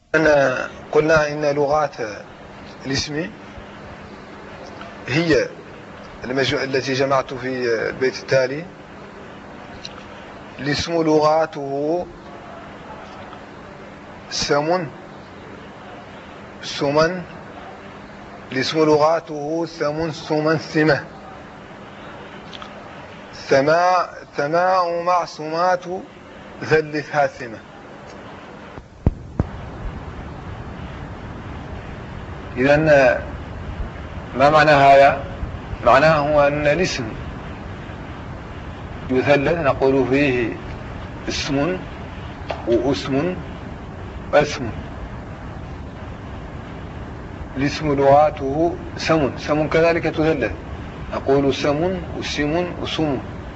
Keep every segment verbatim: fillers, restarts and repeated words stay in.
أنا قلنا إن لغات الاسم هي التي جمعت في البيت التالي. الاسم لغاته سم سمن. الاسم لغاته سم سمن سمة. سماء سماء معصومات ذلتها سمة. إذن ما معنى هذا؟ معناه هو أن الاسم يثلث نقول فيه اسم واسم واسم. الاسم لغاته سم سم كذلك تثلث نقول سم وسم وسم.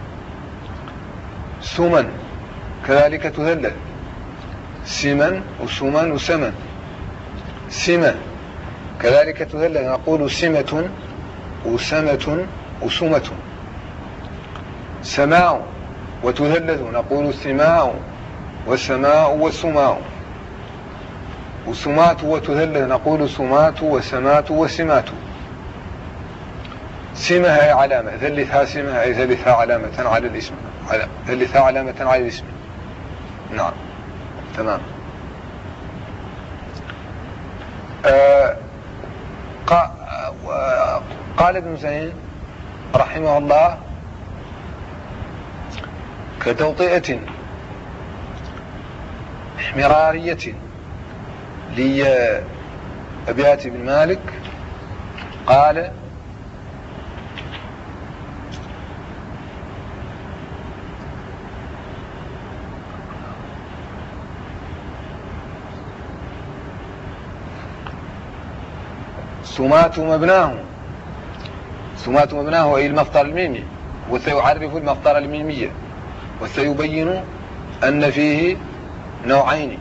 سمن كذلك تثلث سمن وسمن وسمن. سمة كذلك تثلث نقول سمة وسمة وسمة. سماء وتثلث نقول سماء وسماء وسماء. وسمات وتثلث نقول سمات وسمات وسمات. سمة هي علامة، ثلثها سمة أي ثلثها علامة على الاسم، ثلثها علامة على الاسم. نعم تمام. آه قال ابن زين رحمه الله: كتوطئة احمرارية لأبيات بن مالك. قال: سمات مبناه سمات مبناه أي المصدر الميمي، وسيعرف المصدر الميمية، وسيبين أن فيه نوعين: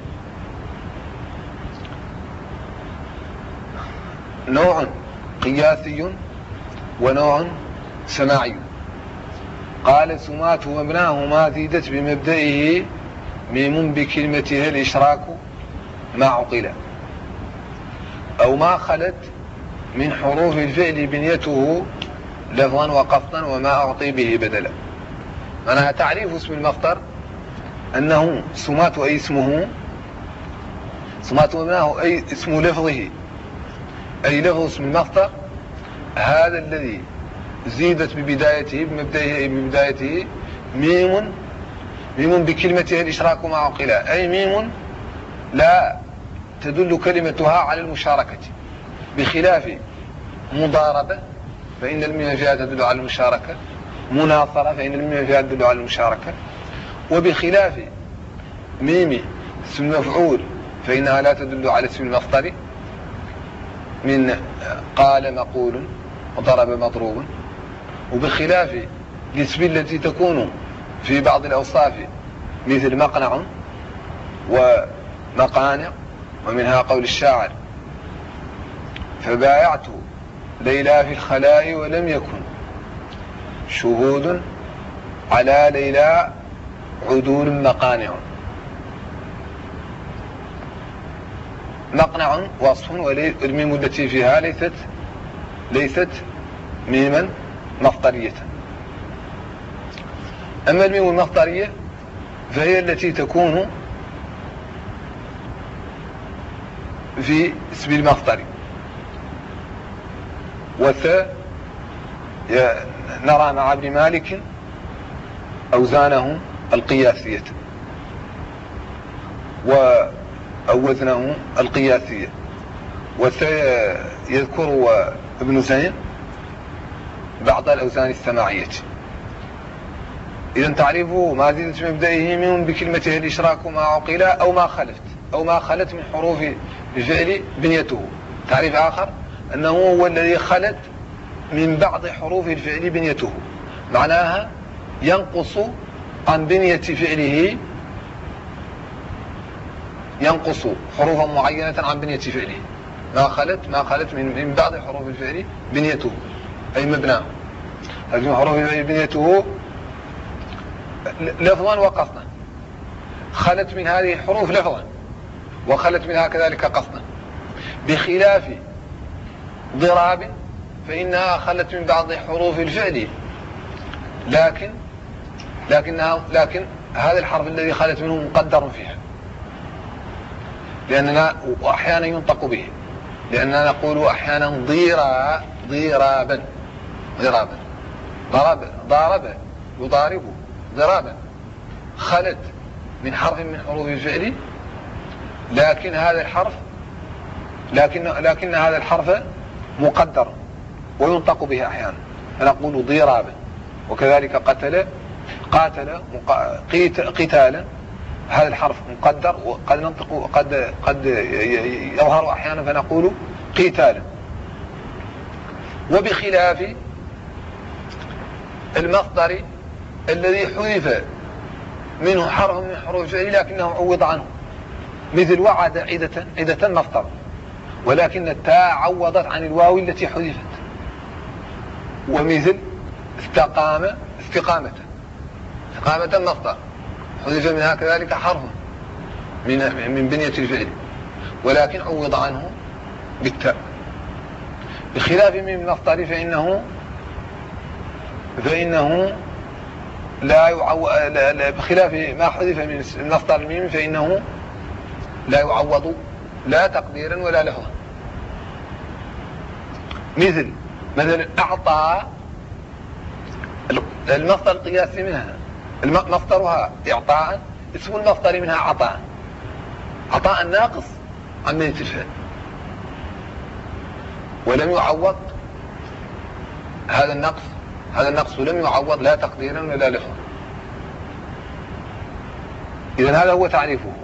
نوع قياسي ونوع سماعي. قال: سمات مبناه ما زيدت بمبدئه ميم بكلمتها الإشراك ما عقل، أو ما خلت من حروف الفعل بنيته لفظا وقصدا وما أعطي به بدلا. أنا تعريف اسم المصدر أنه سمات أي اسمه، سمات مبناه أي اسم لفظه، أي لفظ اسم المصدر هذا الذي زيدت ببدايته بمبدئه ببدايته ميم ميم بكلمتها الإشراك مع عقلا، أي ميم لا تدل كلمتها على المشاركة، بخلاف مضاربة فإن الميم فيها تدل على المشاركة، مناصرة فإن الميم فيها تدل على المشاركة، وبخلاف ميم اسم المفعول فإنها لا تدل على اسم المصدر، من قال مقول وضرب مضروب. وبخلاف الاسم التي تكون في بعض الأوصاف مثل مقنع ومقانع، ومنها قول الشاعر: فبايعت ليلى في الخلاء ولم يكن شهود على ليلى عدول مقانع. مقنع وصف والميم التي فيها ليست ليست ميما مصدرية. أما الميم المصدرية فهي التي تكون في اسم المصدر. وث نرى مع ابن مالك أوزانه القياسية وأوزنه القياسية، وسيذكر ابن زين بعض الأوزان السماعية. إذن تعريفه ما زيدت مبدئه من بكلمته الإشراك ما عقل أو ما خلت أو ما خلت من حروف الفعل بنيته. تعريف آخر أنه هو الذي خلت من بعض حروف الفعل بنيته، معناها ينقص عن بنية فعله، ينقص حروفا معينة عن بنية فعله. ما خلت ما خلت من, من بعض حروف الفعل بنيته أي مبناه. هذه حروف الفعل بنيته لفظا وقصدا. خلت من هذه الحروف لفظا وخلت منها كذلك قصدا، بخلاف ضراب فإنها خلت من بعض حروف الفعل، لكن لكنها لكن هذا الحرف الذي خلت منه مقدر فيها، لأننا أحيانا ينطق به، لأننا نقول أحيانا ضيرا ضرابا ضرابا ضرب ضارب يضارب ضرابا، خلت من حرف من حروف الفعل، لكن هذا الحرف لكن لكن هذا الحرف مقدر وينطق به أحيانا، فنقول ضرابا. وكذلك قتل قاتل قتالا، هذا الحرف مقدر وقد ننطق قد قد يظهر أحيانا فنقول قتالا. وبخلاف المصدر الذي حذف منه حرف من حروف الفعل لكنه عوض عنه، مثل وعد عدة عدة مصدر، ولكن التاء عوضت عن الواو التي حذفت. ومثل استقام استقامة استقامة مصدر حذف منها كذلك حرف من من بنية الفعل، ولكن عوض عنه بالتاء. بخلاف من المصدر فإنه فإنه لا يعوض، بخلاف ما حذف من المصدر الميم فإنه لا يعوض لا تقديرا ولا لفظا. مثل مثلا أعطى، المصدر القياسي منها مصدرها إعطاء، اسم المصدر منها عطاء، عطاء ناقص عن بنية الفعل، ولم يعوض هذا النقص هذا النقص لم يعوض لا تقديرا ولا لفظا. إذن هذا هو تعريفه.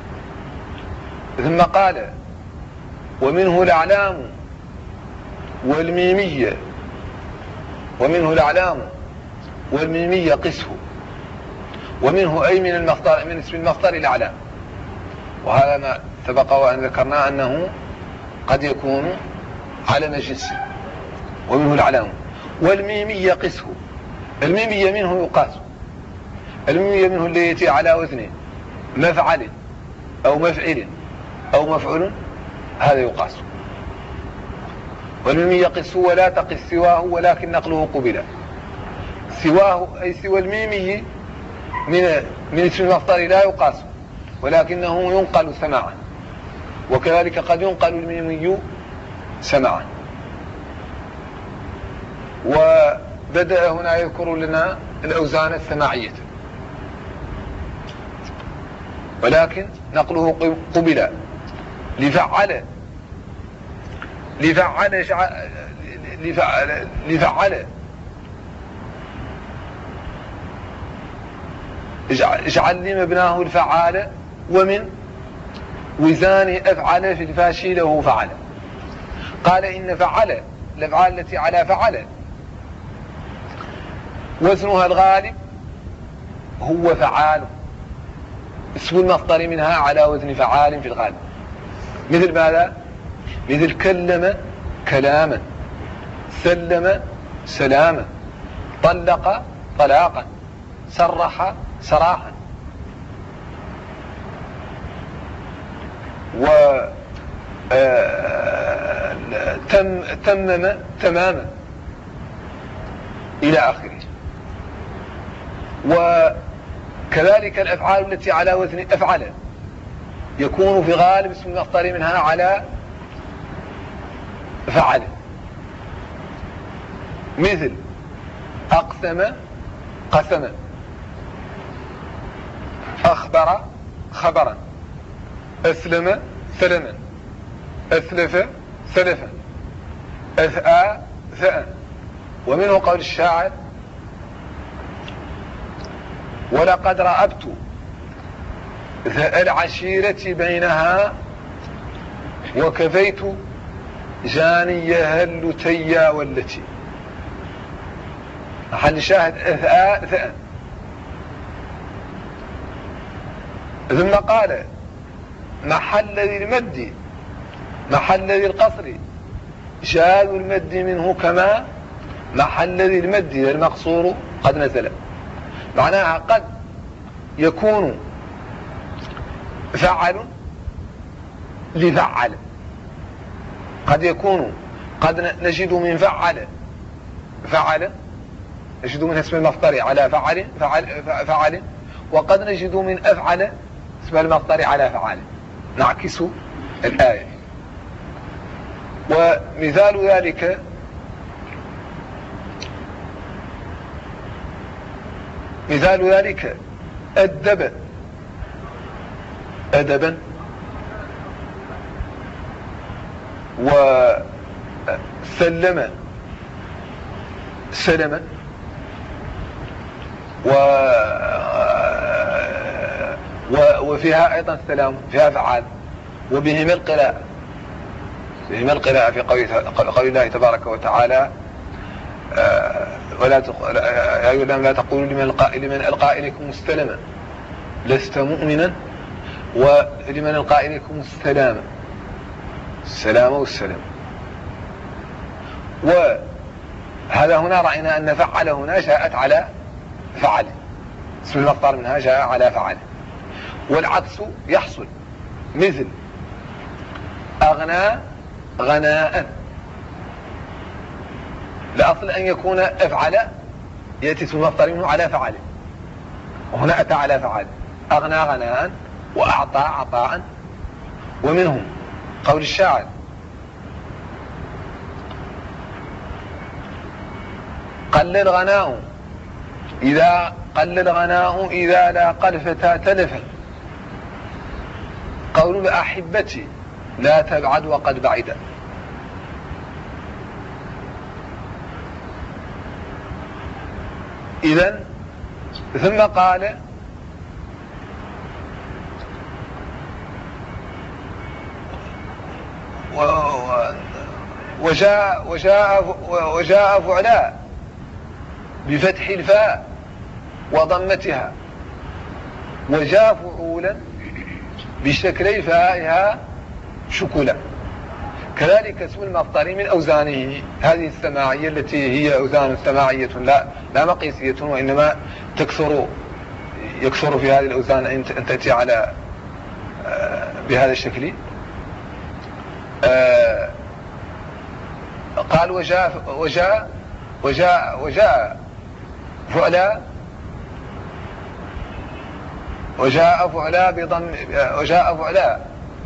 ثم قال: ومنه الأعلام والميمية ومنه الأعلام والميمية قسه، ومنه أي من المصدر من اسم المصدر الأعلام. وهذا ما سبق وأن ذكرنا أنه قد يكون علم جنس. ومنه الأعلام والميمية قسه، الميمية منه يقاس، الميمية منه التي على وزن مفعل أو مفعل أو مفعول، هذا يقاس. والميمية يقص ولا تقص سواه ولكن نقله قبل. سواه أي سوى الميمي من من اسم المصدر لا يقاس، ولكنه ينقل سماعا، وكذلك قد ينقل الميمي سماعا. وبدأ هنا يذكر لنا الأوزان السماعية، ولكن نقله قبل. لفعل لفعل لفعل لفعل اجعل لي مبناه الفعال، ومن وزان أفعل في الفاشي له فعل. قال: إن فعل الأفعال التي على فعل وزنها الغالب هو فعال، اسم المصدر منها على وزن فعال في الغالب. مثل ماذا؟ مثل كلم كلاما، سلم سلاما، طلق طلاقا، سرح سراحا. و تم تمم تماما إلى آخره. وكذلك الأفعال التي على وزن أفعل يكون في غالب اسم المصدر منها على فعل. مثل أقسم قسما، أخبر خبرا، أسلم سلما، أسلف سلفا، أثأى ثأى. ومنه قول الشاعر: ولقد رأبت ذا العشيرة بينها وكفيت جانيها اللتيا والتي. محل شاهد أثأى ثأى. ثم قال: محل ذي المد محل ذي القصر شاذ المد منه كما محل ذي المد المقصور قد نزل. معناها قد يكون فعل لفعل. قد يكون قد نجد من فعل فعل نجد منها اسم المصدر على فعل فعل فعل وقد نجد من أفعل اسم المصدر على فعل. نعكس الآية. ومثال ذلك مثال ذلك أدب أدبا وسلم سلما و وفيها أيضا السلام فيها فعال وبهما القراءة بهما القراءة في قول الله تبارك وتعالى ولا تق... يا أيها الذين لا تقولوا لمن القى لمن ألقى إليكم السلام لست مؤمنا ولمن ألقى إليكم السلام السلام والسلام. وهذا هنا رأينا أن فعل هنا جاءت على فعل اسم المصدر منها جاء على فعل. والعكس يحصل مثل أغنى غناء الأصل أن يكون أفعل يأتي اسم المصدر منه على فعل وهنا أتى على فعل. أغنى غناء وأعطى عطاء. ومنهم قول الشاعر قل الغناء إذا قل الغناء إذا لاقى الفتى تلفا قول الأحبة لا تبعد وقد بعد. إذن ثم قال وجاء وجاء وجاء فعلاء بفتح الفاء وضمتها وجاء فعولا بشكلي فائها شكلا. كذلك اسم المصدر من أوزانه هذه السماعية التي هي أوزان سماعية لا لا مقيسية وإنما تكثر يكثر في هذه الأوزان أن تأتي على بهذا الشكل. قال وجاء وجاء وجاء وجاء فعلا وجاء فعلا بضم وجاء فعلا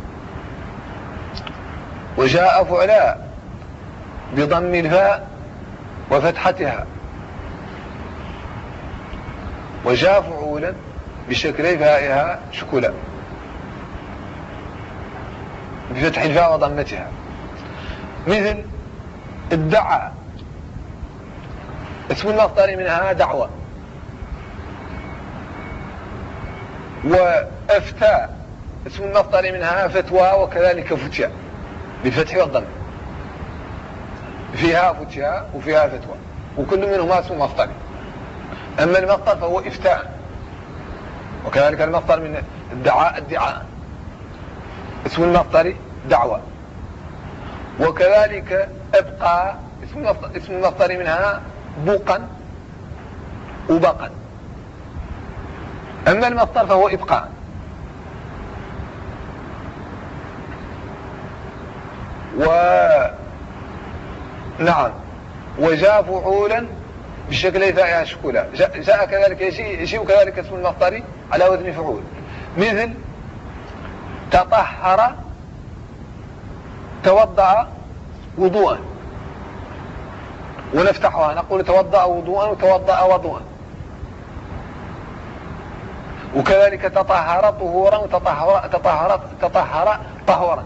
وجاء فعلا بضم الفاء وفتحتها وجاء فعولا بشكل فائها شكلا بفتح الفاء وضمتها. مثل ادعى اسم المصدر منها دعوة. وأفتى اسم المصدر منها فتوى وكذلك فتيا بالفتح والضم فيها فتيا وفيها فتوى وكل منهما اسم مصدر. أما المصدر فهو إفتاء وكذلك المصدر من الدعاء الدعاء اسم المصدر دعوة. وكذلك أبقى اسم المصدر منها بوقا وبقا. أما المصدر فهو إبقاء. ونعم وجاء فعولا بشكل فائها شكولا. جاء كذلك يجيء كذلك اسم المصدر على وزن فعول. مثل تطهر توضأ وضوءا ونفتحها نقول توضأ وضوءا وتوضأ وضوءا. وكذلك تطهر طهورا وتطهر تطهر تطهر طهورا.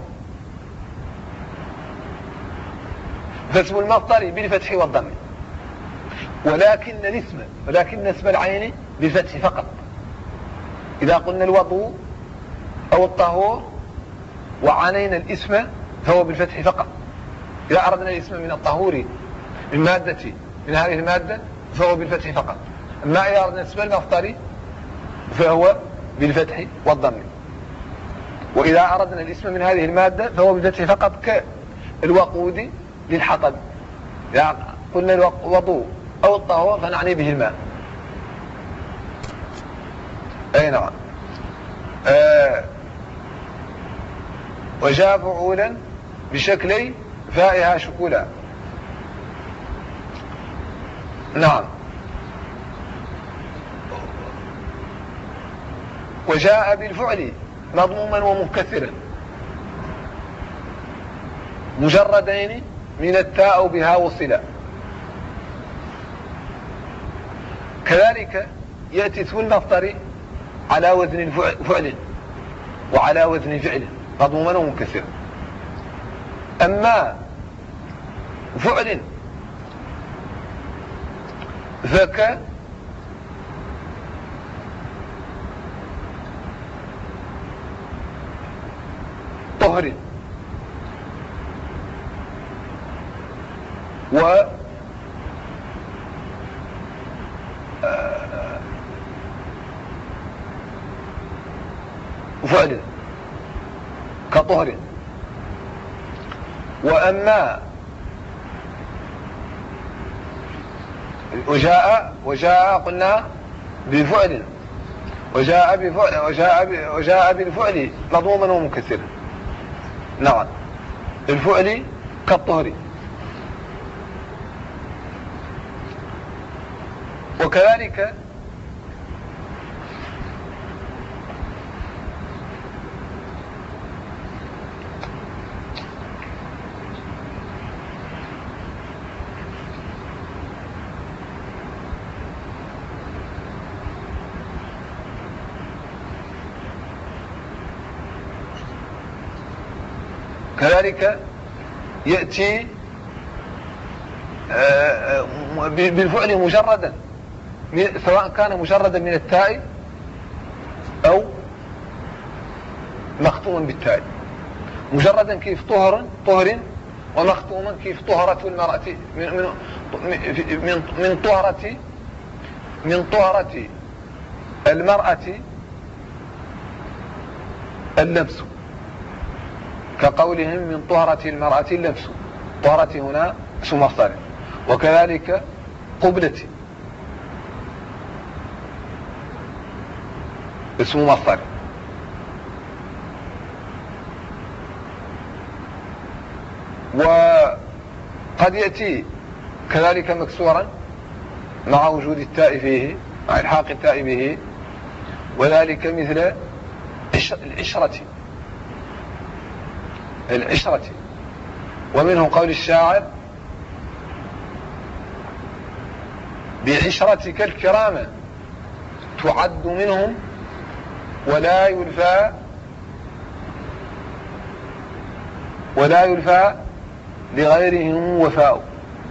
فاسم المصدر بالفتح والضم. ولكن الاسم ولكن اسم العين بالفتح فقط. إذا قلنا الوضوء أو الطهور وعنينا الاسم فهو بالفتح فقط. إذا أردنا الاسم من الطهور من مادة من هذه المادة فهو بالفتح فقط. أما إذا أردنا اسم المصدر فهو بالفتح والضم. وإذا أردنا الاسم من هذه المادة فهو بالفتح فقط كالوقود للحطب. إذا قلنا الوضوء أو الطهور فنعني به الماء. أي نعم. آه وجاء فعولا بشكلي فائها شكولا. نعم. وجاء بالفعل مضموما ومكثرا مجردين من التاء بها وصلا. كذلك يأتي اسم المصدر على وزن فعل وعلى وزن فعل مضموما ومكثرا. أما فعل ذاك طهر و فعل كطهر. وأما وجاء وجاء قلنا بفعل وجاء بفعل وجاء وجاء بالفعل مضموما ومكثرا. نعم. الفعل كالطهر. وكذلك كذلك يأتي بالفعل مجردا سواء كان مجردا من التاء أو مختوما بالتاء. مجردا كيف طهر طهر ومختوما كيف طهرة المرأة من من من من طهرة من طهرة المرأة اللبس، كقولهم من طهرة المرأة اللبس. طهرة هنا اسم مصدر. وكذلك قبلتي اسم مصدر. وقد يأتي كذلك مكسورا مع وجود التاء فيه مع الحاق التاء به، وذلك مثل العشرة العشرة. ومنه قول الشاعر بعشرتك الكرامة تعد منهم ولا يلفى ولا يلفى لغيرهم وفاء.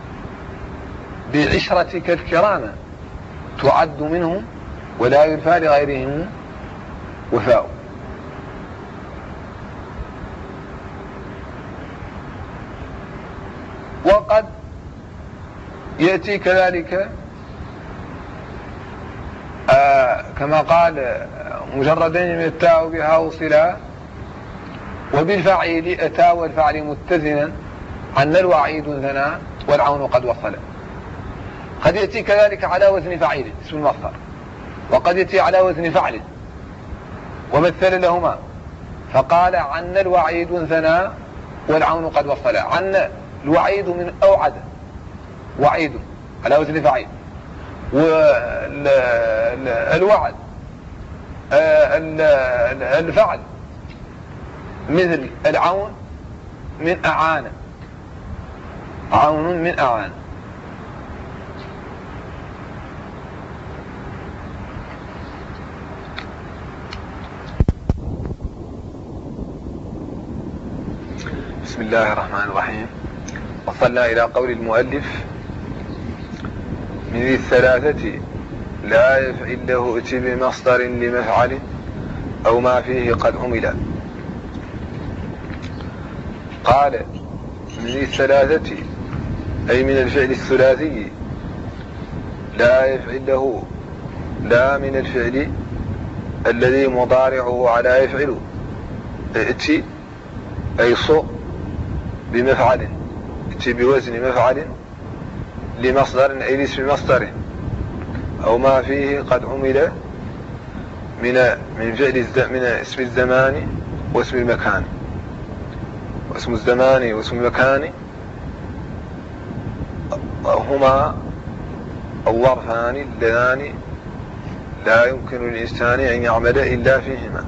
بعشرتك الكرامة تعد منهم ولا يلفى لغيرهم وفاء. وقد يأتي كذلك آه كما قال مجردين من التاء بها وصلا. وبالفعيل أتى والفعل متزنا عن الوعيد ثنى والعون قد وصل. قد يأتي كذلك على وزن فعيل اسم المصدر، وقد يأتي على وزن فعل ومثل لهما فقال عن الوعيد ثنى والعون قد وصل. عن الوعيد من أوعد وعيد على وزن فعيل، والوعد الفعل مثل العون من أعان عون من أعان. بسم الله الرحمن الرحيم. وصلنا إلى قول المؤلف من ذي الثلاثة لا يفعل له ائت بمصدر لمفعل أو ما فيه قد عمل. قال من ذي الثلاثة أي من الفعل الثلاثي لا يفعل له لا من الفعل الذي مضارعه على يفعل ائت أي صو بمفعل ائت بوزن مفعل لمصدر أي لاسم مصدر أو ما فيه قد عمل من من فعل من اسم الزمان واسم المكان. واسم الزمان واسم المكان هما الظرفان اللذان لا يمكن للإنسان أن يعمل إلا فيهما،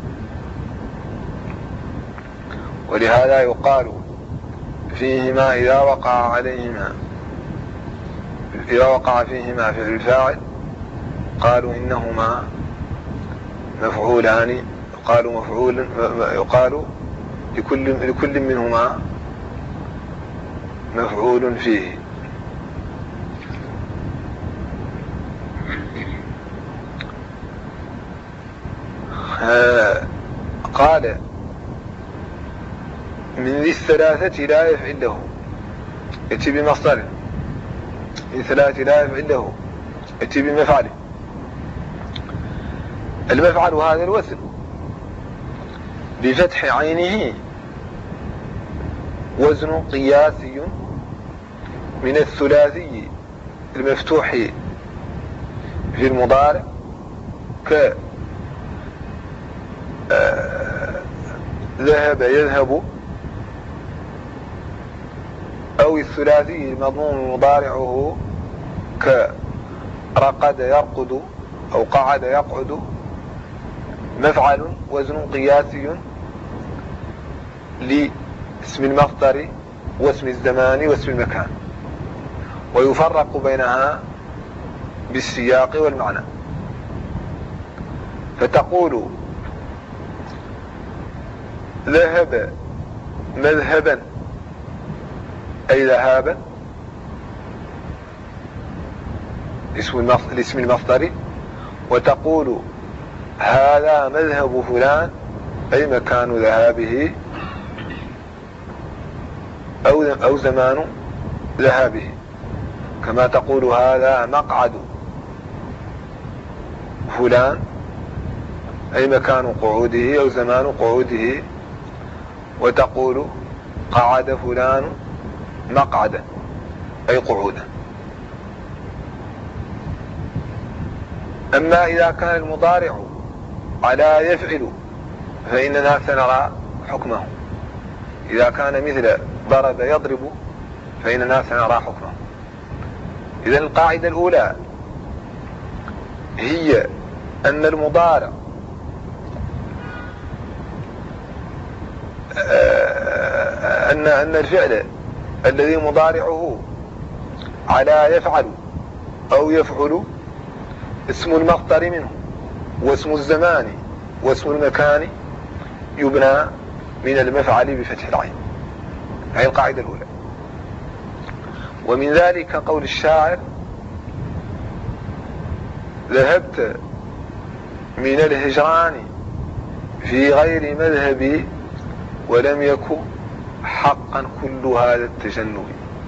ولهذا يقال فيهما إذا وقع عليهما إذا وقع فيهما فعل الفاعل قالوا إنهما مفعولان، قالوا مفعول يقال لكل لكل منهما مفعول فيه. قال من ذي الثلاثة لا يفعل له، يأتي بمصدره، من ثلاثة لا يفعل له يأتي بمفعله. المفعل هذا الوزن بفتح عينه وزن قياسي من الثلاثي المفتوح في المضارع ك ذهب يذهب، أو الثلاثي المضموم مضارعه كرقد يرقد أو قعد يقعد، مفعل وزن قياسي لاسم المصدر واسم الزمان واسم المكان، ويفرق بينها بالسياق والمعنى. فتقول ذهب مذهبا أي ذهابا اسم المصدر، وتقول هذا مذهب فلان أي مكان ذهابه أو أو زمان ذهابه، كما تقول هذا مقعد فلان أي مكان قعوده أو زمان قعوده، وتقول قعد فلان مقعدا أي قعودا. أما إذا كان المضارع على يفعل فإننا سنرى حكمه، إذا كان مثل ضرب يضرب فإننا سنرى حكمه. إذا القاعدة الأولى هي أن المضارع أن أن الفعل الذي مضارعه على يفعل أو يفعل اسم المصدر منه واسم الزمان واسم المكان يبنى من المفعل بفتح العين. هذه القاعدة الأولى. ومن ذلك قول الشاعر ذهبت من الهجران في غير مذهبي ولم يكن حقا كل هذا التجنب.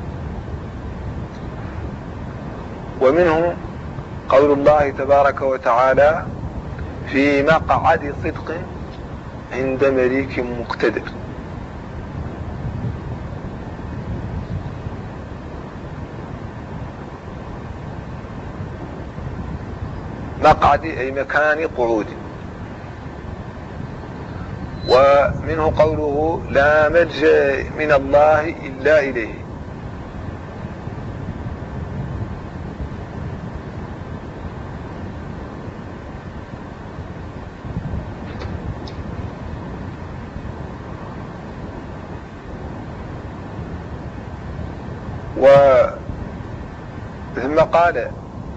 ومنه قول الله تبارك وتعالى في مقعد صدق عند مليك مقتدر. مقعد أي مكان قعود. ومنه قوله لا ملجأ من الله إلا إليه. ثم قال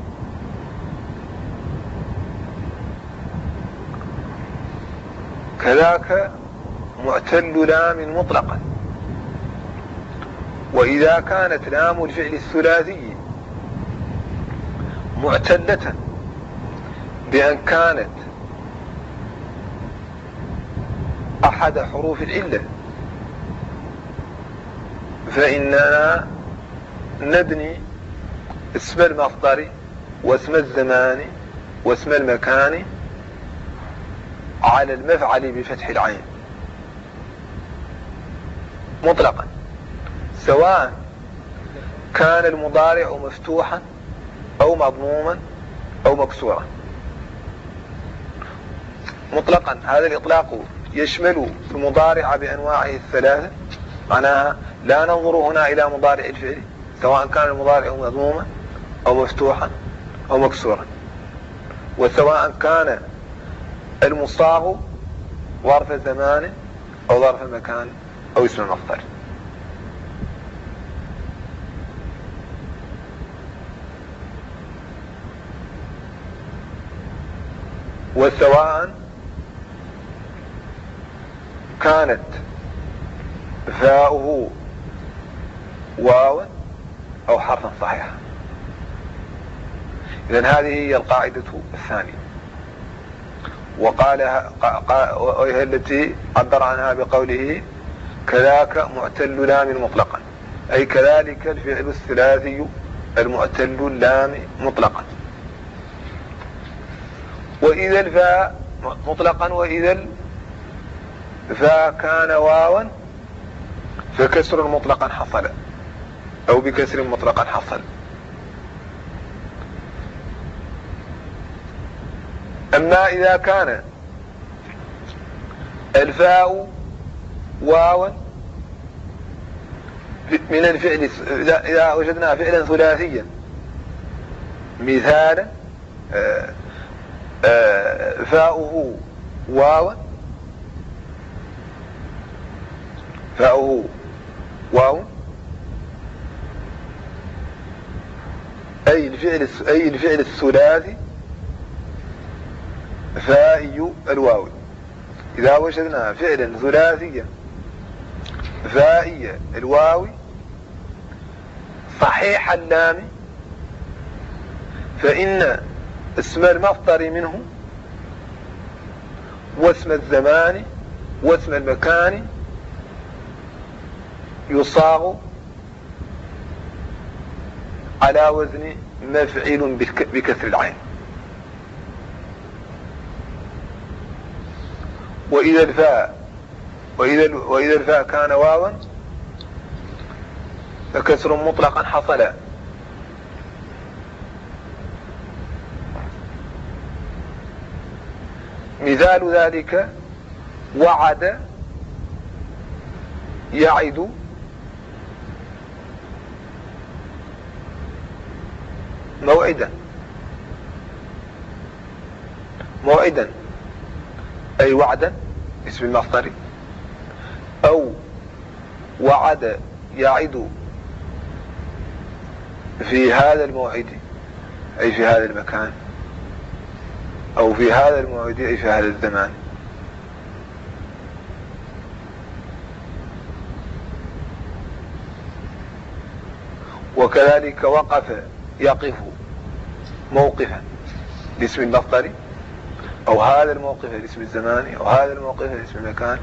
كذاك معتل لام مطلقا. وإذا كانت لام الفعل الثلاثي معتلة بأن كانت أحد حروف العلة فإننا نبني اسم المصدر واسم الزمان واسم المكان على المفعل بفتح العين مطلقا، سواء كان المضارع مفتوحا أو مضموما أو مكسورا مطلقا. هذا الإطلاق يشمل المضارع بأنواعه الثلاثة معناها لا ننظر هنا إلى مضارع الفعل سواء كان المضارع مضموما أو مفتوحا أو مكسورا، وسواء كان المصاغ ظرف زمان أو ظرف مكان أو اسم المصدر. وسواء كانت فاؤه واو أو حرفا صحيحا. إذن هذه هي القاعدة الثانية، وقالها وهي التي عبر عنها بقوله كذاك معتل لام مطلقا، أي كذلك الفعل الثلاثي المعتل اللام مطلقا. وإذا الفاء مطلقا وإذا الفاء كان واوا فكسر مطلقا حصل أو بكسر مطلقا حصل. أما إذا كان الفاء واوا من الفعل، إذا وجدنا فعلا ثلاثيا مثالا فاؤه واوا فاؤه واو أي الفعل أي الفعل الثلاثي فائي الواو. إذا وجدنا فعلا ثلاثيا فائي الواو صحيح اللام فإن اسم المصدر منه واسم الزمان واسم المكان يصاغ على وزن مفعول بكسر العين. وإذا الفاء وإذا وإذا الفاء كان واوا فكسر مطلقا حصل. مثال ذلك وعد يعد موعدا موعدا أي وعدا اسم المصدر، أو وعد يعد في هذا الموعد أي في هذا المكان، أو في هذا الموعد أي في هذا الزمان. وكذلك وقف يقف موقفا لاسم المصدر، أو هذا الموقف لاسم الزمان، أو هذا الموقف لاسم المكان.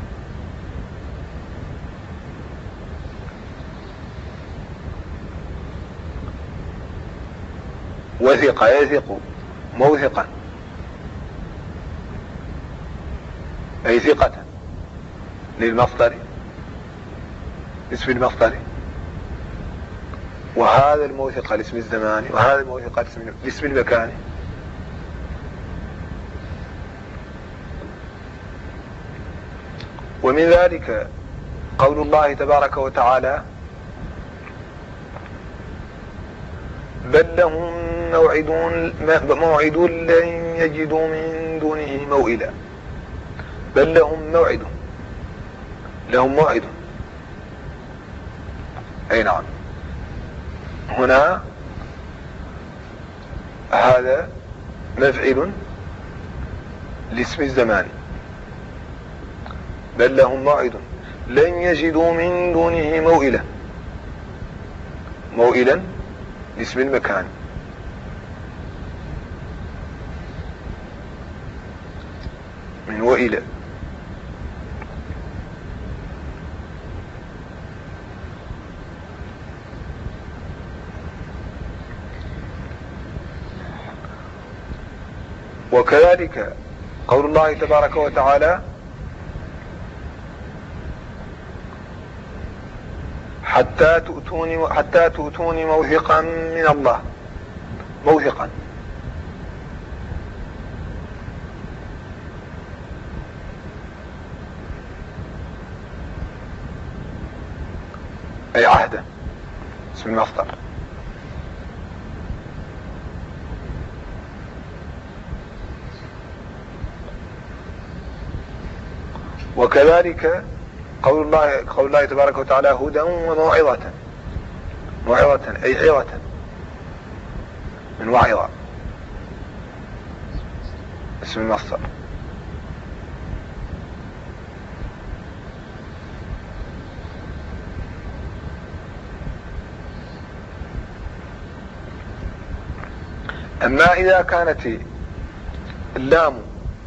وثق يثق موثقا أي ثقة للمصدر اسم المصدر، وهذا الموثق لاسم الزمان، وهذا الموثق لاسم المكان. ومن ذلك قول الله تبارك وتعالى بل لهم موعد موعد لن يجدوا من دونه موئلا. بل لهم موعد، لهم موعد أي نعم. هنا هذا مفعل لاسم الزمان. بل لهم موعد لن يجدوا من دونه موئلا، موئلا لاسم المكان. من وإلى. وكذلك قول الله تبارك وتعالى حتى تؤتوني حتى تؤتوني موثقا من الله، موثقا أي عهدا اسم المصدر. وكذلك قول الله قول الله تبارك وتعالى هدى وموعظة. موعظة أي عظة من وعظة اسم المصدر. أما إذا كانت اللام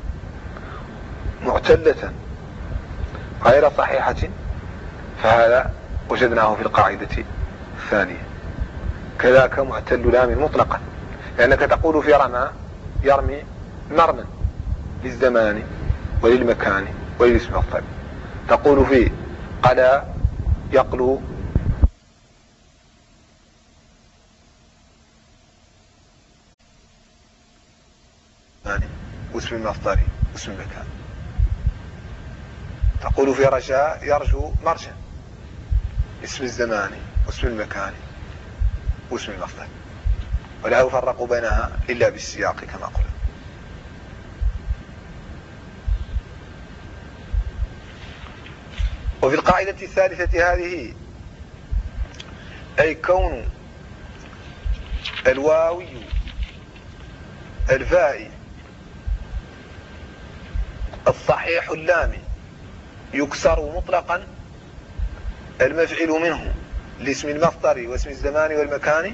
معتلة غير صحيحة فهذا وجدناه في القاعدة الثانية. كذاك معتل لام مطلقا، لأنك تقول في رمى يرمي مرما للزمان وللمكان وللاسم الطيب. تقول في قلا يقلو واسم المصدر واسم المكان. تقول في رجاء يرجو مرجا اسم الزمان واسم المكان واسم المصدر، ولا يفرق بينها إلا بالسياق كما قلنا. وفي القاعدة الثالثة هذه أي كون الواوي الفاء الصحيح اللام يكسر مطلقا المفعل منه لاسم المصدر واسم الزمان والمكان،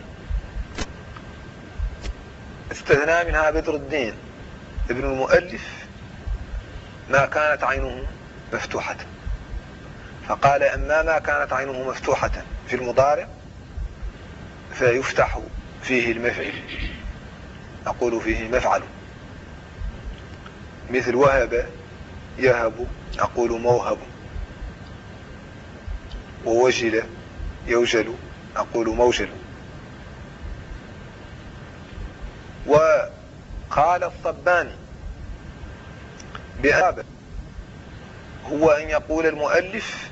استثنى منها بدر الدين ابن المؤلف ما كانت عينه مفتوحة، فقال أما ما كانت عينه مفتوحة في المضارع فيفتح فيه المفعل، أقول فيه مفعل، مثل وهب يهب أقول موهب، ووجل يوجل أقول موجل. وقال الصباني بهذا هو أن يقول المؤلف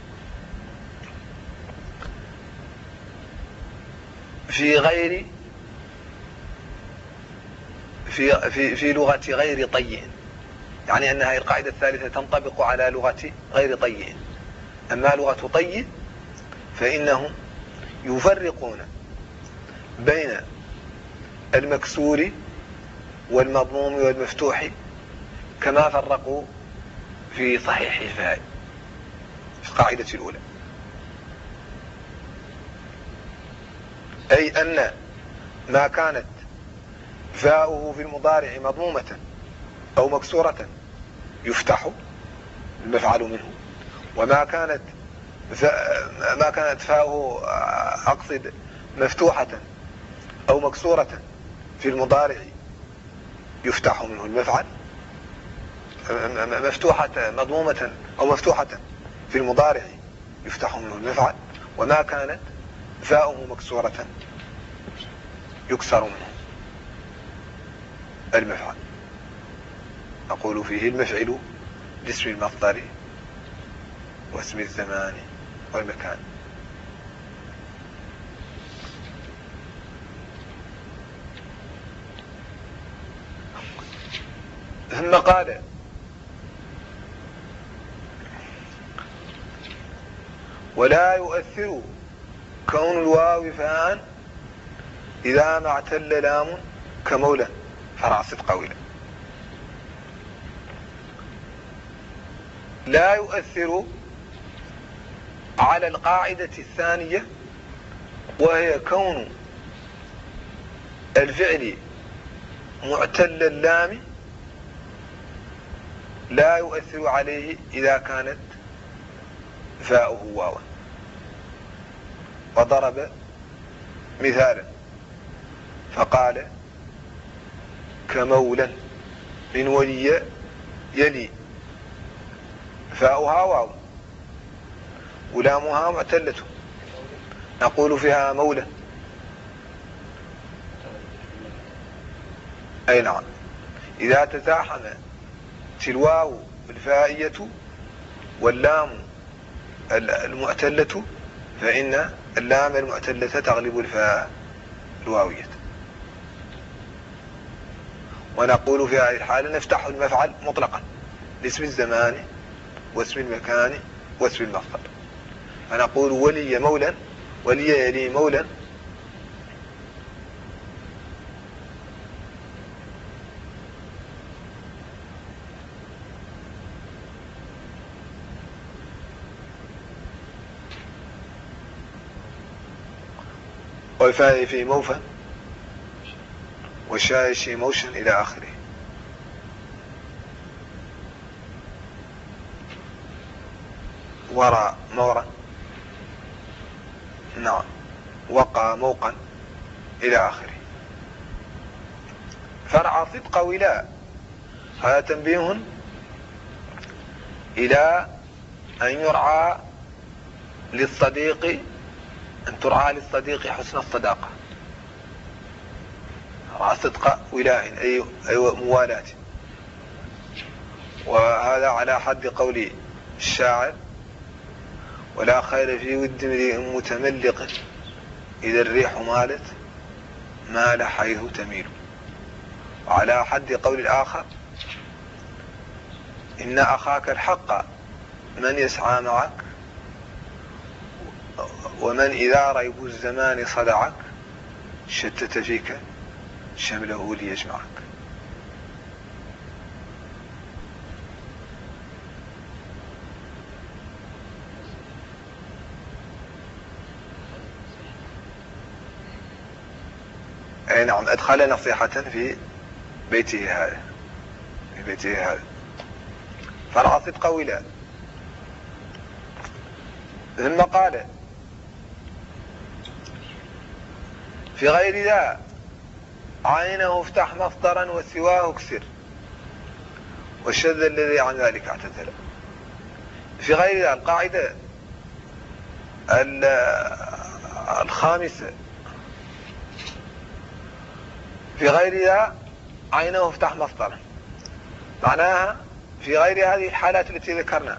في غير في في في لغة غير طيء، يعني أن هذه القاعدة الثالثة تنطبق على لغة غير طيء. أما لغة طيء فإنهم يفرقون بين المكسور والمضموم والمفتوح كما فرقوا في صحيح الفاء في القاعدة الأولى، أي أن ما كانت فاؤه في المضارع مضمومة أو مكسورة يفتح المفعل منه، وما كانت ما كانت فاؤه أقصد مفتوحة أو مكسورة في المضارع يفتح منه المفعل، مفتوحة مضمومة أو مفتوحة في المضارع يفتح منه المفعل، وما كانت فاؤه مكسورة يكسر منه المفعل، أقول فيه المفعل لاسم المصدر واسم الزمان والمكان. ثم قال ولا يؤثر كون الواو فاء إذا ما اعتل لام كمولى فرع صدق قولا. لا يؤثر على القاعدة الثانية وهي كون الفعل معتل اللام، لا يؤثر عليه إذا كانت فاؤه واوا. وضرب مثالا فقال كمولا من ولي يلي فاؤها واو ولامها معتلة، نقول فيها مولى. أي نعم، إذا تزاحمت الواو الفائية واللام المعتلة فإن اللام المعتلة تغلب الفاء الواوية. ونقول في هذه الحالة نفتح المفعل مطلقا لاسم الزمان واسم المكان واسم المصدر. فنقول ولي مولا، ولي يلي مولا والفاء في موفى والشاء في موشن إلى آخره. ورى مورا، نعم، وقى موقا إلى آخره. فرع صدق ولاء، هذا تنبيه إلى أن يرعى للصديق، أن ترعى للصديق حسن الصداقة. رعى صدق ولاء أي أي موالاة. وهذا على حد قول الشاعر: ولا خير في ود امرئ متملق إذا الريح مالت مال حيث تميل. وعلى حد قول الآخر: إن أخاك الحق من يسعى معك، ومن إذا ريب الزمان صدعك شتت فيك شمله ليجمعك. أي نعم، أدخل نصيحة في بيته هذا، في بيته هذا. فرع صدق ولاء. ثم قال: في غير ذا عينه افتح مصدرا وسواه اكسر، والشذ الذي عن ذلك اعتزل. في غير ذا القاعدة الخامسة: في غير ذا عينه افتح مصدرا، معناها في غير هذه الحالات التي ذكرنا.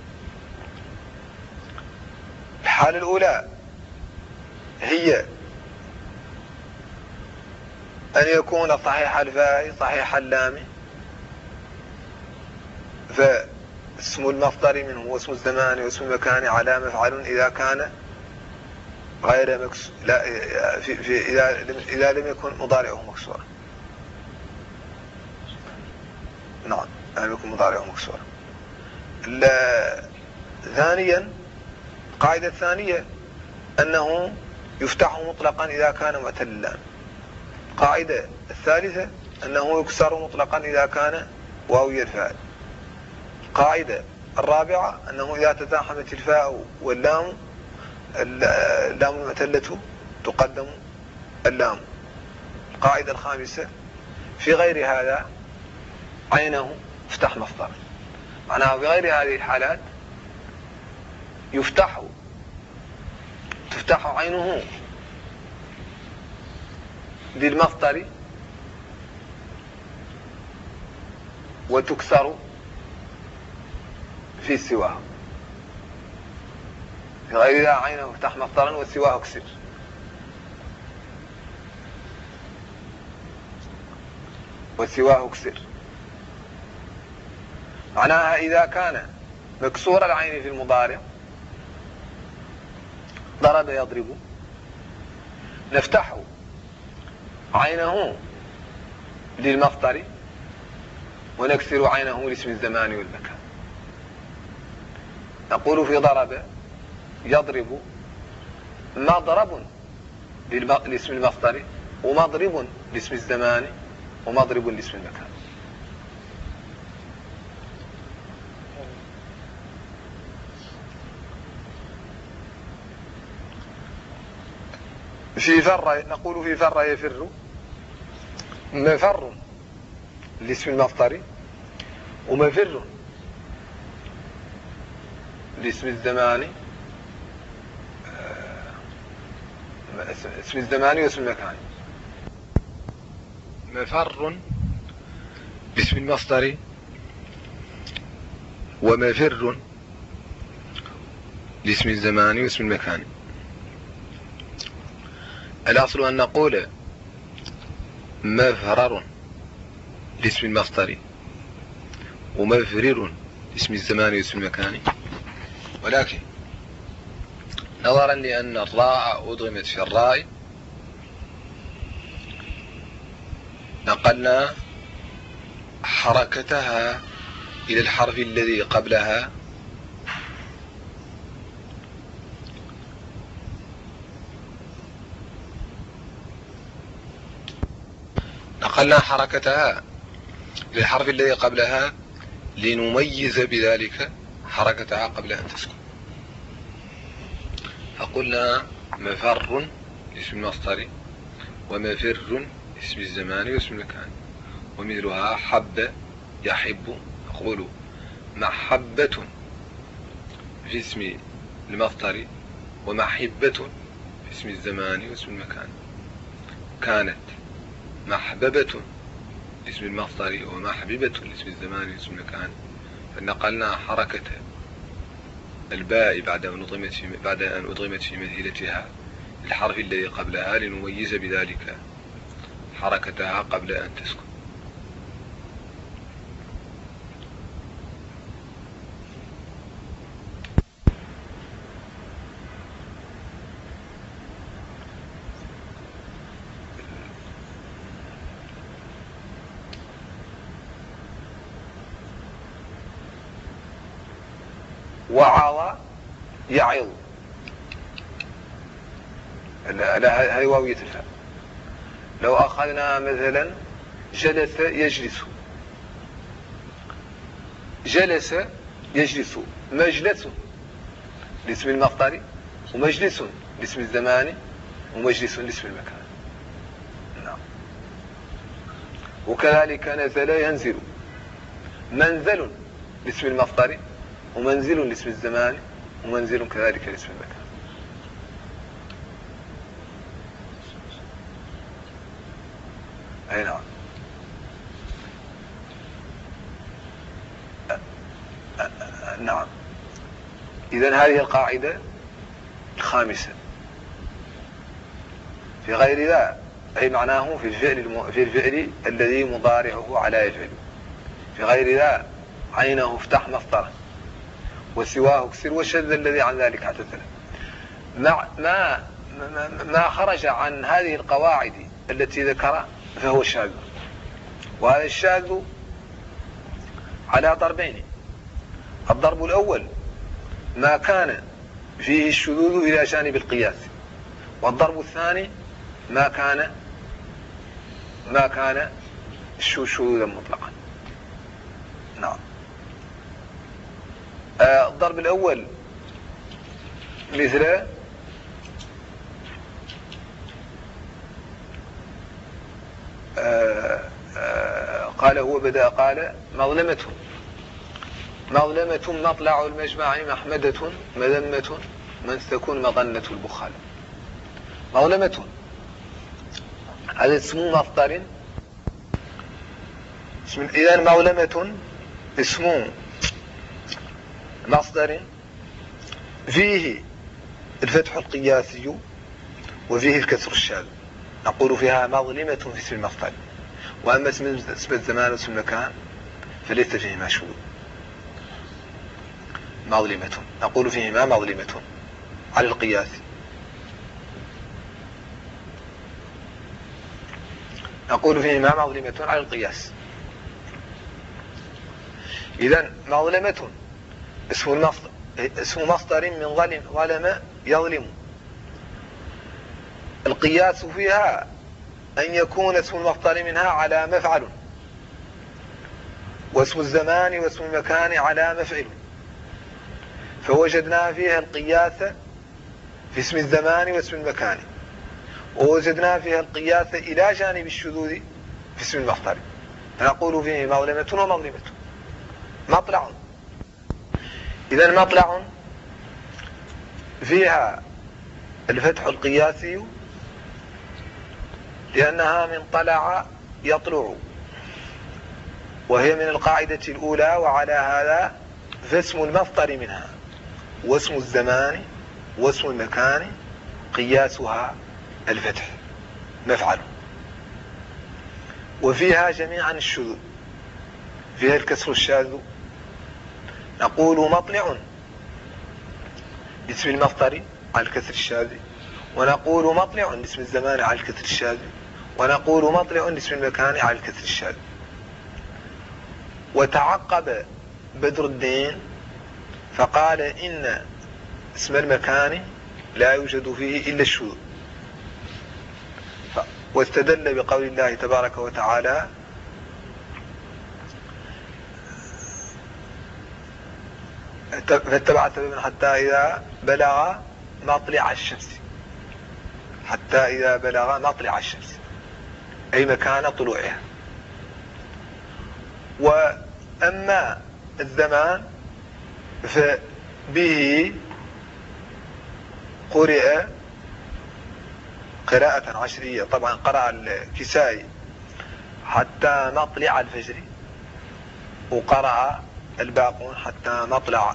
الحالة الأولى هي أن يكون صحيح الفاء صحيح اللام، فاسم المصدر منه واسم الزمان واسم المكان على مفعل إذا كان غير مكسور، لا في في إذا لم إذا لم يكن مضارعه مكسورا. نعم، لم يكن مضارعه مكسورا. ثانيا، القاعدة الثانية أنه يفتح مطلقا إذا كان معتل اللام. القاعدة الثالثة أنه يكسر مطلقا إذا كان واوي الفاء. القاعدة الرابعة أنه إذا تزاحمت الفاء واللام اللام المعتلة تقدم اللام. القاعدة الخامسة: في غير هذا عينه افتح مصدر، معناها في غير هذه الحالات يفتح تفتح عينه بالمصدر وتكسر في سواه. في غير ذا عينه افتح مصدرا وسواه اكسر. وسواه اكسر معناها إذا كان مكسور العين في المضارع ضرب يضرب، نفتح عينه للمصدر ونكسر عينه لاسم الزمان والمكان. نقول في ضرب يضرب مضرب لاسم المصدر ومضرب لاسم الزمان ومضرب لاسم المكان. في فر نقول في فر يفر مفر لاسم المصدر ومفر لاسم الزمان، اسم الزمان واسم المكان. مفر باسم المصدر ومفر لاسم الزمان واسم المكان. الأصل أن نقول مفرر لاسم المصدر ومفرر لاسم الزمان واسم المكان، ولكن نظرا لأن الراء أضغمت في الراء نقلنا حركتها إلى الحرف الذي قبلها نقلنا حركتها إلى الحرف الذي قبلها لنميز بذلك حركتها قبل أن تسكن. فقلنا مفر اسم المصدر ومفر اسم الزمان واسم المكان، ومثلها حب يحب نقول محبة في اسم المصدر ومحبة في اسم الزمان واسم المكان، كانت محببة اسم المصدر ومحببة لاسم الزمان واسم المكان، فنقلنا حركة الباء بعد أن أضغمت في بعد أن أضغمت في مثيلتها الحرف الذي قبلها لنميز بذلك حركتها قبل أن تسكن. وعظ يعظ، هذه واوية الفاء. لو أخذنا مثلا جلس يجلس، جلس يجلس مجلس لاسم المصدر ومجلس لاسم الزمان ومجلس لاسم المكان. نعم. وكذلك نزل ينزل، منزل لاسم المصدر ومنزل لاسم الزمان ومنزل كذلك لاسم المكان. أي نعم. نعم. إذن هذه القاعدة الخامسة في غير ذا، أي معناه في الفعل في الفعل الذي مضارعه على يفعل، في غير ذا عينه افتح مصدره وسواه اكسر وشذ الذي عن ذلك اعتزل. ما ما ما خرج عن هذه القواعد التي ذكر فهو شاذ، وهذا الشاذ على ضربين. الضرب الأول ما كان فيه الشذوذ إلى جانب القياس، والضرب الثاني ما كان ما كان شذوذا مطلقا. نعم. آه الضرب الأول مثل آه آه قال هو بدأ قال مظلمة، مظلمة مطلع المجمع محمدة مذمة من تكون مظنة البخال. مظلمة هذا اسم مصدر، إذن مظلمة اسم مصدر فيه الفتح القياسي وفيه الكسر الشاذ، نقول فيها مظلمة في اسم المصدر. وأما اسم الزمان واسم المكان فليس فيهما شذوذ. مظلمة نقول فيهما مظلمة على القياس، نقول فيهما مظلمة على القياس. إذن مظلمة اسم المصدر اسم مصدر من ظلم ظلم يظلم، القياس فيها أن يكون اسم المصدر منها على مفعل، واسم الزمان واسم المكان على مفعل، فوجدنا فيها القياس في اسم الزمان واسم المكان، ووجدنا فيها القياس إلى جانب الشذوذ في اسم المصدر، فنقول فيه مظلمة ومظلمة. مطلع، إذا مطلع فيها الفتح القياسي لأنها من طلع يطلع، وهي من القاعدة الأولى، وعلى هذا فاسم المصدر منها واسم الزمان واسم المكان قياسها الفتح. مفعل. وفيها جميعا الشذوذ، فيها الكسر الشاذ. نقول مطلع باسم المصدر على الكسر الشاذ، ونقول مطلع باسم الزمان على الكسر الشاذ، ونقول مطلع باسم المكان على الكسر الشاذ. وتعقب بدر الدين فقال إن اسم المكان لا يوجد فيه إلا الشذوذ، واستدل بقول الله تبارك وتعالى فاتبع سببا حتى إذا بلغ مطلع الشمس، حتى إذا بلغ مطلع الشمس أي مكان طلوعها. وأما الزمان فبه قرئ قراءة عشرية، طبعا قرأ الكسائي حتى مطلع الفجر، وقرأ الباقون حتى مطلع.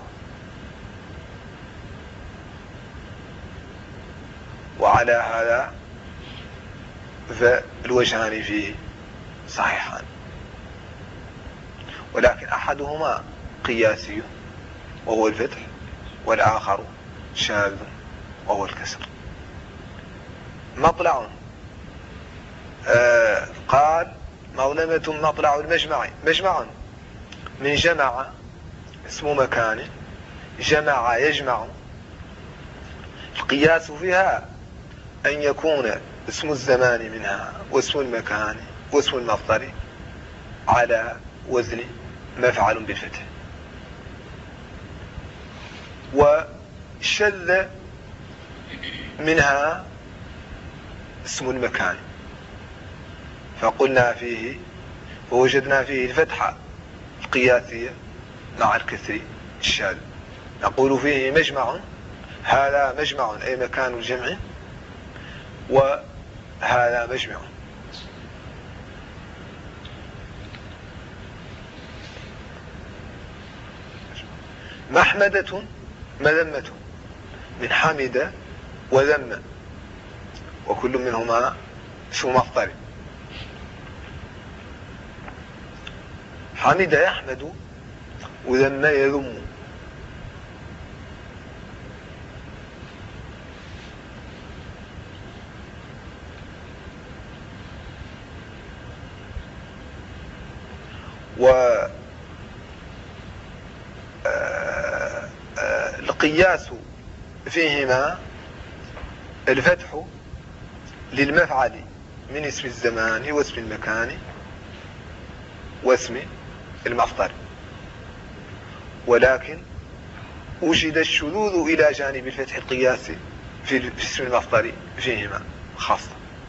وعلى هذا فالوجهان فيه صحيحان، ولكن أحدهما قياسي وهو الفتح، والآخر شاذ وهو الكسر. مطلع آه قال مظلمة مطلع المجمع، مجمع من جمع اسم مكان، جمع يجمع. القياس فيها أن يكون اسم الزمان منها واسم المكان واسم المصدر على وزن مفعل بالفتح. وشذ منها اسم المكان، فقلنا فيه ووجدنا فيه الفتحة القياسية مع الكسر الشاذ. نقول فيه مجمع، هذا مجمع أي مكان الجمع، وهذا مجمع. محمدة مذمة من حمد وذم، وكل منهما اسم مصدر. حمد يحمد وذم يذم. والقياس فيهما الفتح للمفعل من اسم الزمان واسم المكان واسم المصدر، ولكن وجد الشذوذ إلى جانب الفتح القياسي في اسم المصدر فيهما خاصة.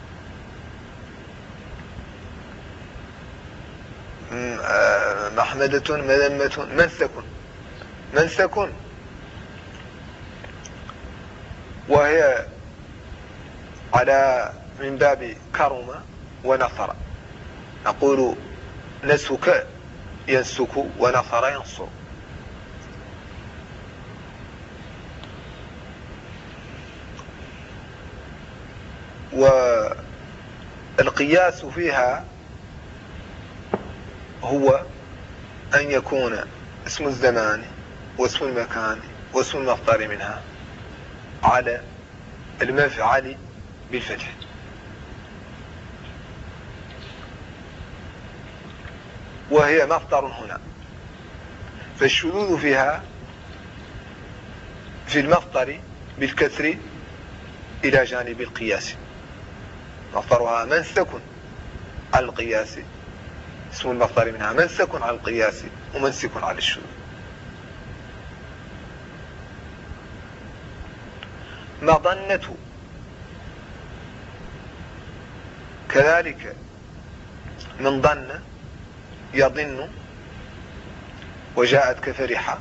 محمدة مذمة منسك، منسك وهي على من باب كرم ونصر. نقول نسك ينسك ونصر ينصر. والقياس فيها هو أن يكون اسم الزمان واسم المكان واسم المصدر منها على المفعل بالفتح. وهي مصدر هنا، فالشذوذ فيها في المصدر بالكسر إلى جانب القياس. مصدرها منسك على القياس، اسم المصدر منها منسك على القياس ومنسك على الشذوذ. مظنة كذلك من ظن يظن وجاءت كفرحة.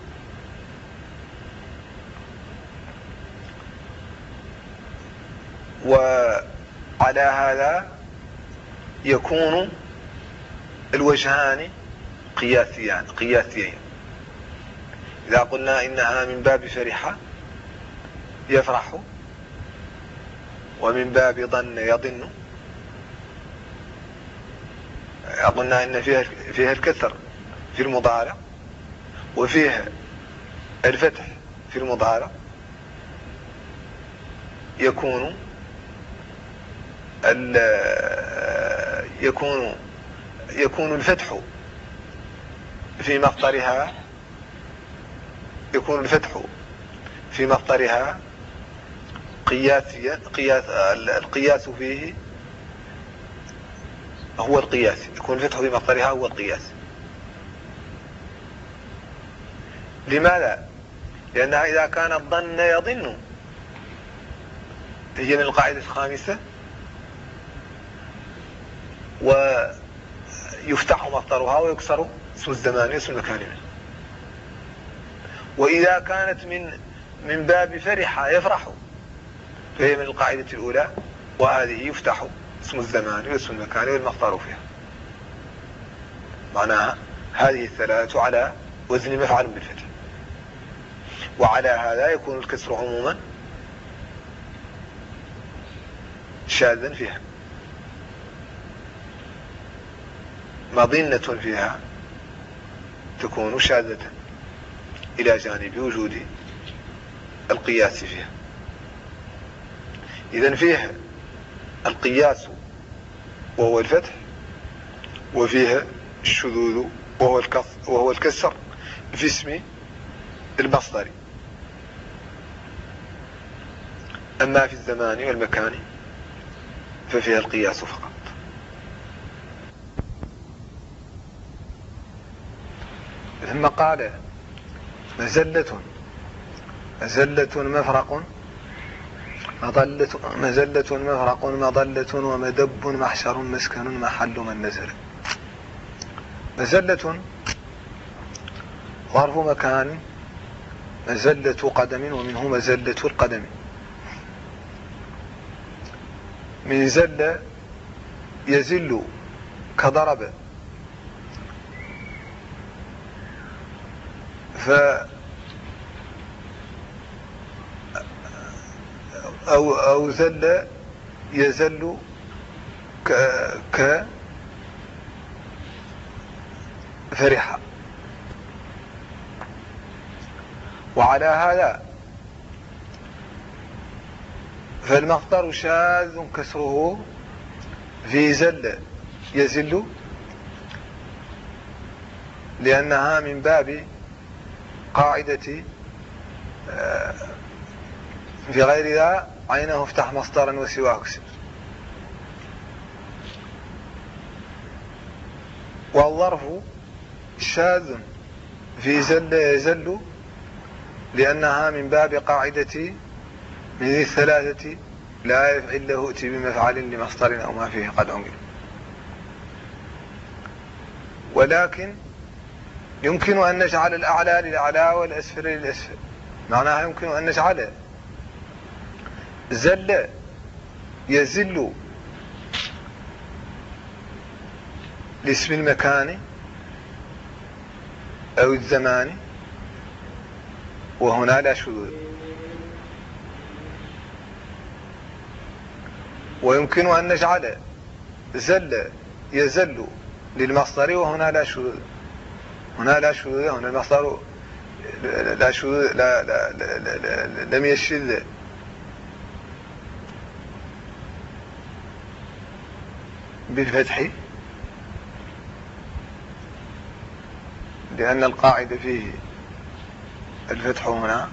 وعلى هذا يكون الوجهان قياسيان قياسيين. إذا قلنا إنها من باب فرحة يفرح، ومن باب ظن يظن، قلنا إن فيها فيها الكسر في المضارع وفيها الفتح في المضارع، يكون يكون يكون الفتح في مصدرها يكون الفتح في مصدرها قياسيا قياس القياس فيه هو القياس، يكون الفتح في مصدرها هو القياس. لماذا؟ لأنها إذا كان الظن يظن هي من القاعدة الخامسة، ويفتح مصدرها ويكسر اسم الزمان واسم المكان منه. وإذا كانت من من باب فرح يفرح فهي من القاعدة الأولى، وهذه يفتح اسم الزمان واسم المكان والمصدر فيها. معناها هذه الثلاثة على وزن مفعل بالفتح، وعلى هذا يكون الكسر عموما شاذا فيها، مظنة فيها تكون شاذة إلى جانب وجود القياس فيها. إذن فيها القياس وهو الفتح، وفيها الشذوذ وهو وهو الكسر في اسم المصدر. أما في الزمان والمكان ففيها القياس فقط. ثم قال مزلة مزلة مفرق مظلة مزلة مفرق مظلة ومدب محشر مسكن محل من نزل. مزلة ظرف مكان، مزلة قدم ومنه مزلة القدم. من زل يزل كضرب، ف أو أو زل يزل ك ك فرحة. وعلى هذا فالمصدر شاذ كسره في زل يزل، لأنها من باب قاعدة في غير ذا عينه افتح مصدرا وسواه اكسر. والظرف شاذ في زل يزل، لأنها من باب قاعدة من الثلاثة لا يفعل له ائتي بمفعل لمصدر أو ما فيه قد عمل. ولكن يمكن أن نجعل الأعلى للأعلى والأسفل للأسفل. معناها يمكن أن نجعل زل يزل لاسم المكان أو الزمان، وهنا لا شذوذ. ويمكن أن نجعل زل يزل للمصدر، وهنا لا شذوذ. هنا لا شذوذ، هنا المصدر لا شذوذ، لا, لا, لا, لا, لا لم يشذ. بالفتح، لأن القاعدة فيه الفتح هنا.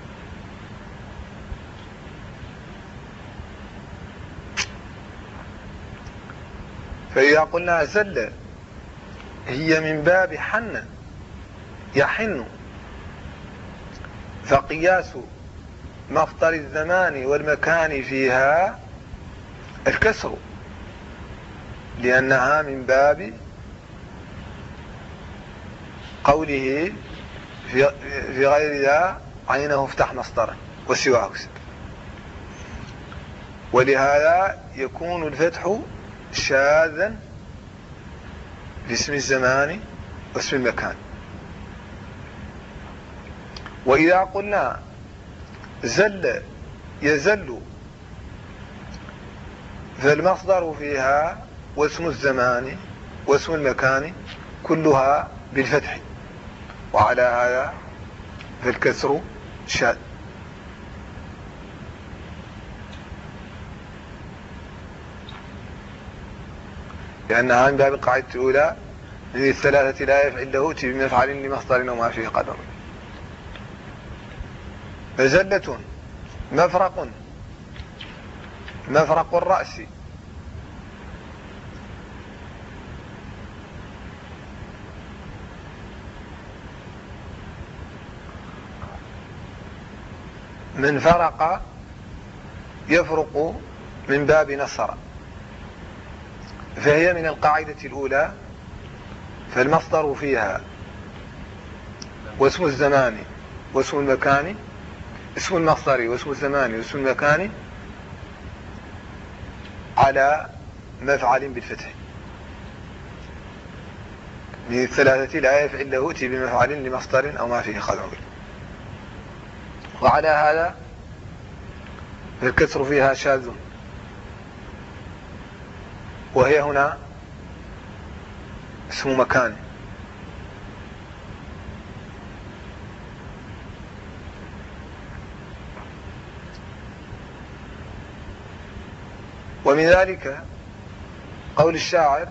فإذا قلنا زل هي من باب حن يحن، فقياس مصدر الزمان والمكان فيها الكسر، لأنها من باب قوله في, في غير ذا عينه افتح مصدرا وسواه اكسر. ولهذا يكون الفتح شاذا في اسم الزمان واسم المكان. وإذا قلنا زل يزل فالمصدر فيها واسم الزمان واسم المكان كلها بالفتح، وعلى هذا فالكسر شاذ. لأنها من باب القاعدة الأولى من الثلاثة لا يفعل له ائت بمفعل لمصدر وما فيه قدر. مزلة مفرق مفرق الرأس من فرق يفرق من باب نصر، فهي من القاعدة الأولى، فالمصدر فيها واسم الزمان واسم المكان، اسم المصدر واسم الزمان واسم المكان على مفعل بالفتح. من الثلاثة لا يفعل له ائت بمفعل لمصدر أو ما فيه خلع. وعلى هذا فالكسر فيها شاذ، وهي هنا اسم مكان. ومن ذلك قول الشاعر: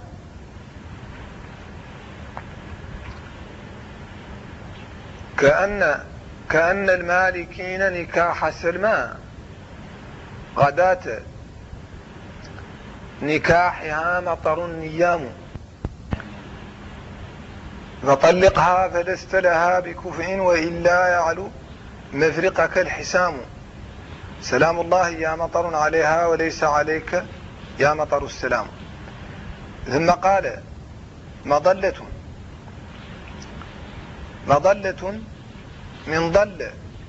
كأن كأن المالكين نكاح سلمى غداة نكاحها مطر نيام، فطلقها فلست لها بكفء وإلا يعلو مفرقك الحسام. سلام الله يا مطر عليها وليس عليك يا مطر السلام. ثم قال: مضلة مضلة من ضل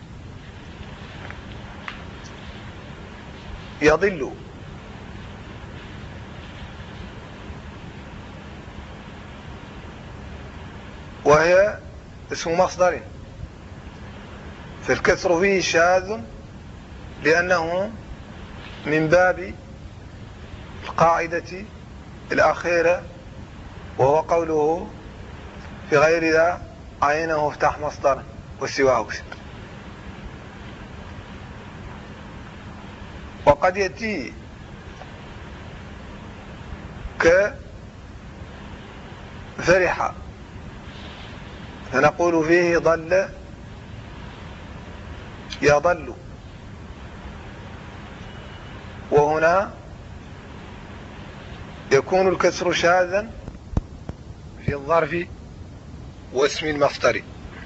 يضل، وهي اسم مصدر، فالكسر فيه شاذ لأنه من باب القاعدة الأخيرة، وهو قوله: في غير ذا عينه افتح مصدر وسواه اكسر. وقد يأتي كفرح فنقول فيه ضل يضل، وهنا يكون الكسر شاذا في الظرف واسم المصدر.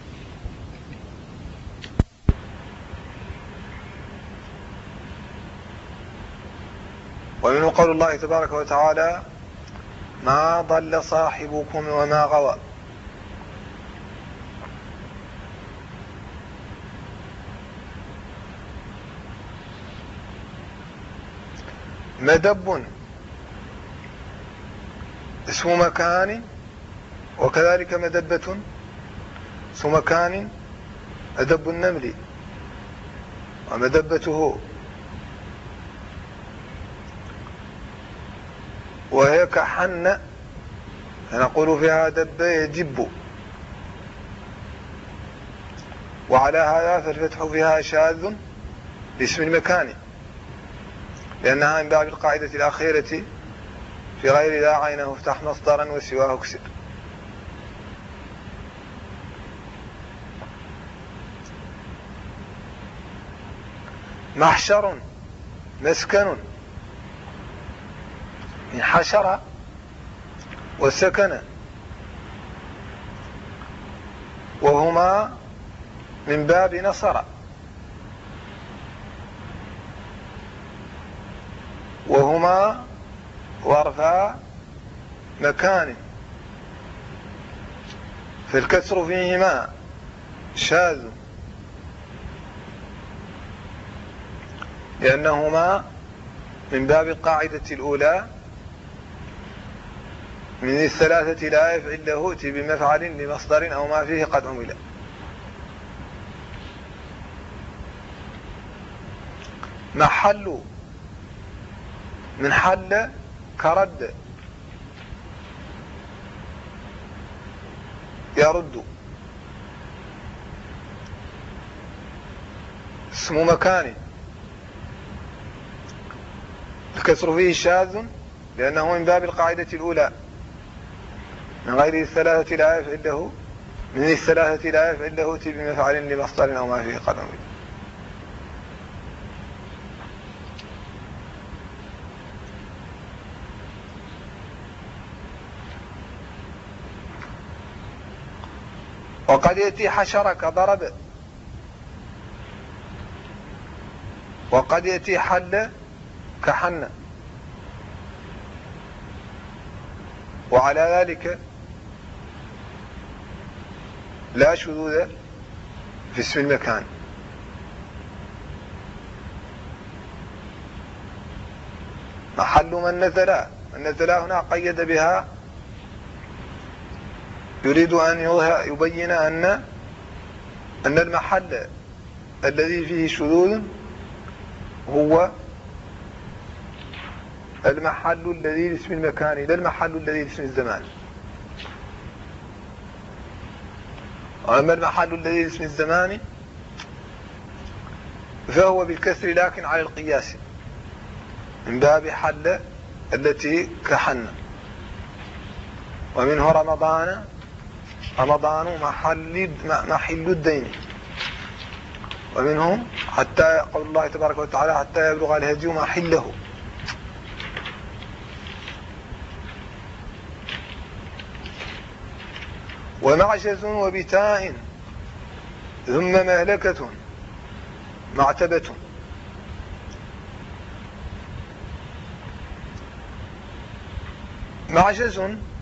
ومنه قول الله تبارك وتعالى: ما ضل صاحبكم وما غوى. مدب اسم مكان، وكذلك مدبة اسم مكان، مدب النمل ومدبته، وهي كحن فنقول فيها دب يجب. وعلى هذا فالفتح فيها شاذ لاسم المكان، لأنها من باب القاعدة الأخيرة: في غير ذا عينه افتح مصدرا وسواه اكسر. محشر مسكن من حشر وسكن، وهما من باب نصر، وهما ظرفا مكان، فالكسر فيهما شاذ لأنهما من باب القاعدة الأولى: من الثلاثة لا يفعل له ائت بمفعل لمصدر أو ما فيه قد عمل. محل من حل كرد، يرد. اسم مكان الكسر فيه شاذ لأنه من باب القاعدة الأولى من غير الثلاثة لا يفعله من الثلاثة لا يفعله تي بمفعل لمصدر أو ما فيه قدم. وقد يأتي حشر كضرب، وقد يأتي حل كحن، وعلى ذلك لا شذوذ في اسم المكان. محل من نزل، من نزل هنا قيد بها يريد أن يبين أن أن المحل الذي فيه شذوذ هو المحل الذي لاسم المكان لا المحل الذي لاسم الزمان. وأما المحل الذي لاسم الزمان فهو بالكسر لكن على القياس من باب حل التي كحن. ومنه رمضان، رمضان محل محل الدين. ومنهم حتى قول الله تبارك وتعالى حتى يبلغ الهدي محله. ومعجز وبتاء ثم مهلكة معتبة. معجز